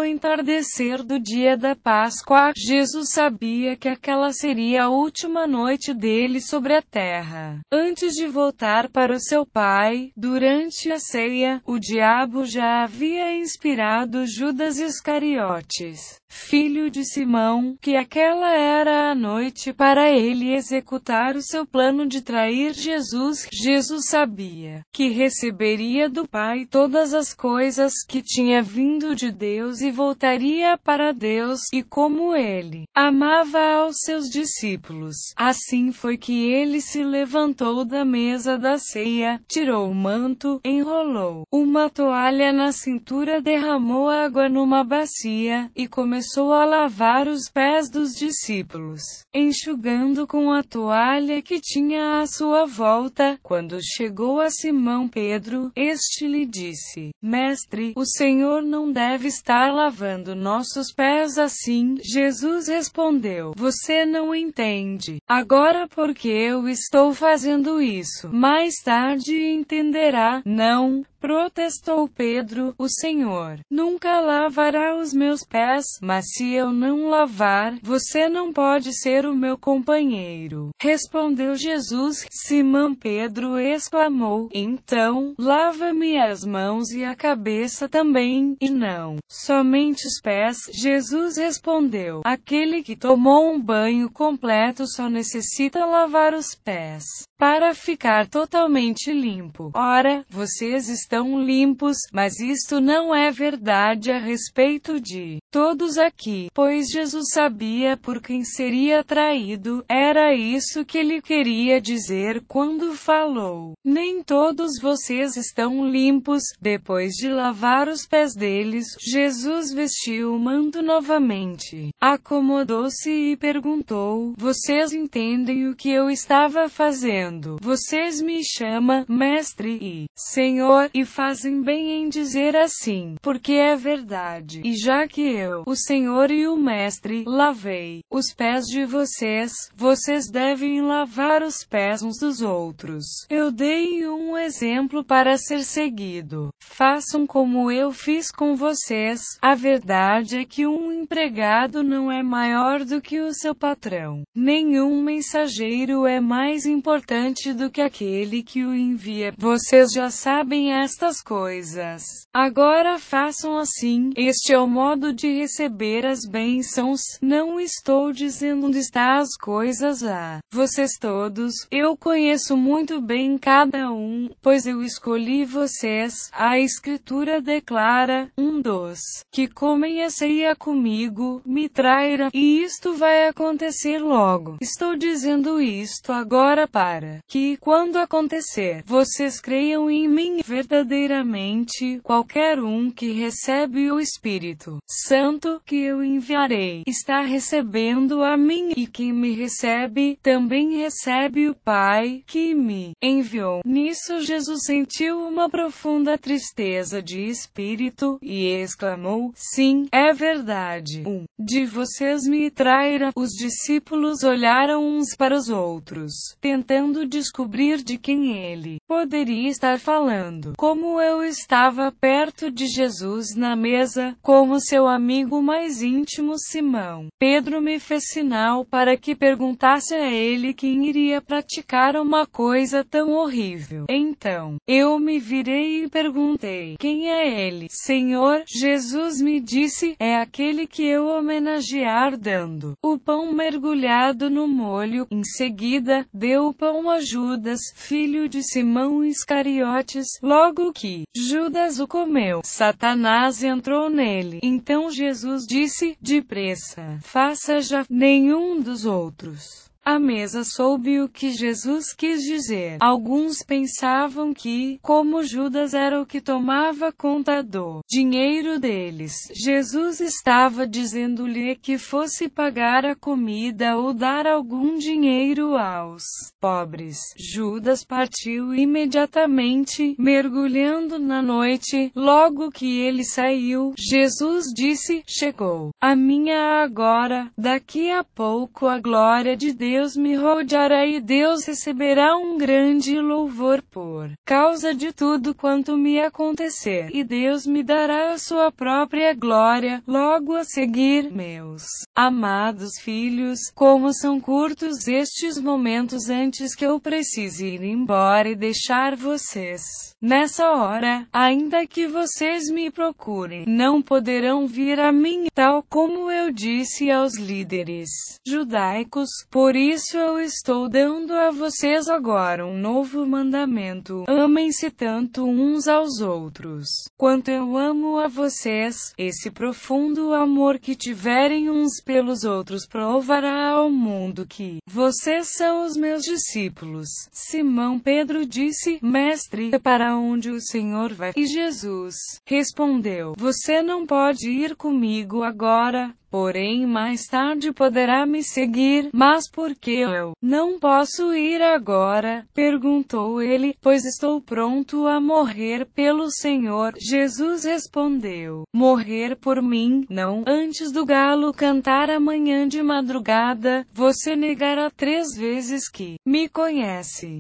ao entardecer do dia da Páscoa, Jesus sabia que aquela seria a última noite dele sobre a terra. Antes de voltar para o seu Pai, durante a ceia, o diabo já havia inspirado Judas Iscariotes, filho de Simão, que aquela era a noite para ele executar o seu plano de trair Jesus. Jesus sabia que receberia do Pai todas as coisas que tinha vindo de Deus e voltaria para Deus, e como ele amava aos seus discípulos, assim foi que ele se levantou da mesa da ceia, tirou o manto, enrolou uma toalha na cintura, derramou água numa bacia, e começou a lavar os pés dos discípulos, enxugando com a toalha que tinha à sua volta. Quando chegou a Simão Pedro, este lhe disse: Mestre, o Senhor não deve estar lavando nossos pés assim. Jesus respondeu: Você não entende agora porque eu estou fazendo isso. Mais tarde entenderá. Não, protestou Pedro, o Senhor nunca lavará os meus pés, mas se eu não lavar, você não pode ser o meu companheiro. Respondeu Jesus. Simão Pedro exclamou: Então, lava-me as mãos e a cabeça também, e não somente os pés. Jesus respondeu: Aquele que tomou um banho completo só necessita lavar os pés para ficar totalmente limpo. Ora, vocês estão limpos, mas isto não é verdade a respeito de todos aqui, pois Jesus sabia por quem seria traído. Era isso que ele queria dizer quando falou: Nem todos vocês estão limpos. Depois de lavar os pés deles, Jesus vestiu o manto novamente, acomodou-se e perguntou: Vocês entendem o que eu estava fazendo? Vocês me chamam Mestre e Senhor, e fazem bem em dizer assim, porque é verdade. E já que eu, o Senhor e o Mestre, lavei os pés de vocês, vocês devem lavar os pés uns dos outros. Eu dei um exemplo para ser seguido. Façam como eu fiz com vocês. A verdade é que um empregado não é maior do que o seu patrão. Nenhum mensageiro é mais importante do que aquele que o envia. Vocês já sabem estas coisas. Agora façam assim. Este é o modo de receber as bênçãos. Não estou dizendo onde está as coisas a vocês todos. Eu conheço muito bem cada um, pois eu escolhi vocês. A Escritura declara: um dos que comem a ceia comigo me trairá, e isto vai acontecer logo. Estou dizendo isto agora para que, quando acontecer, vocês creiam em mim verdadeiramente. Qualquer um que recebe o Espírito Santo que eu enviarei está recebendo a mim, e quem me recebe também recebe o Pai que me enviou. Nisso Jesus sentiu uma profunda tristeza de espírito e exclamou: Sim, é verdade. Um de vocês me trairá. Os discípulos olharam uns para os outros, tentando descobrir de quem ele poderia estar falando. Como eu estava perto de Jesus na mesa, como seu amigo mais íntimo Simão Pedro me fez sinal para que perguntasse a ele quem iria praticar uma coisa tão horrível. Então, eu me virei e perguntei: Quem é ele? Senhor, Jesus me disse: É aquele que eu homenagear dando o pão mergulhado no molho. Em seguida, deu o pão a Judas, filho de Simão Iscariotes. Logo que Judas o comeu, Satanás entrou nele. Então Jesus disse: Depressa, faça já. Nenhum dos outros à mesa soube o que Jesus quis dizer. Alguns pensavam que, como Judas era o que tomava conta do dinheiro deles, Jesus estava dizendo-lhe que fosse pagar a comida ou dar algum dinheiro aos pobres. Judas partiu imediatamente, mergulhando na noite. Logo que ele saiu, Jesus disse: Chegou a minha agora. Daqui a pouco a glória de Deus Deus me rodeará e Deus receberá um grande louvor por causa de tudo quanto me acontecer, e Deus me dará a sua própria glória. Logo a seguir, meus amados filhos, como são curtos estes momentos antes que eu precise ir embora e deixar vocês. Nessa hora, ainda que vocês me procurem, não poderão vir a mim, tal como eu disse aos líderes judaicos. Por isso eu estou dando a vocês agora um novo mandamento: amem-se tanto uns aos outros, quanto eu amo a vocês. Esse profundo amor que tiverem uns pelos outros provará ao mundo que vocês são os meus discípulos. Simão Pedro disse: Mestre, para onde o Senhor vai? E Jesus respondeu: Você não pode ir comigo agora, porém mais tarde poderá me seguir. Mas por que eu não posso ir agora? Perguntou ele. Pois estou pronto a morrer pelo Senhor. Jesus respondeu: Morrer por mim? Não. Antes do galo cantar amanhã de madrugada, você negará 3 vezes que me conhece.